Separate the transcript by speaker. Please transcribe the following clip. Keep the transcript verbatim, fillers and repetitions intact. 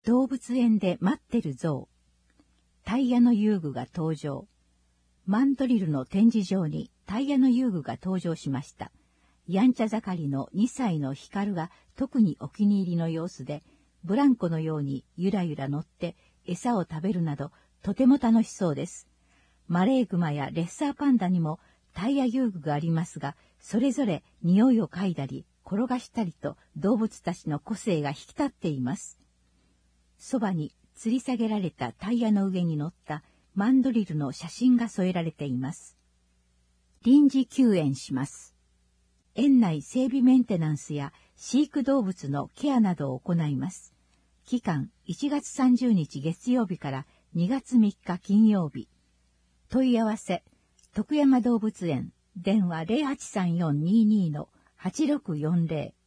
Speaker 1: 動物園で待ってる象。タイヤの遊具が登場。マンドリルの展示場にタイヤの遊具が登場しました。やんちゃ盛りのにさいのヒカルが特にお気に入りの様子で、ブランコのようにゆらゆら乗って餌を食べるなどとても楽しそうです。マレーグマやレッサーパンダにもタイヤ遊具がありますが、それぞれ匂いを嗅いだり転がしたりと動物たちの個性が引き立っています。そばに吊り下げられたタイヤの上に乗ったマンドリルの写真が添えられています。臨時休園します。園内整備メンテナンスや飼育動物のケアなどを行います。期間いちがつさんじゅうにち月曜日からにがつみっか金曜日。問い合わせ、徳山動物園、電話 ゼロはちさんよんにーにーのはちろくよんゼロ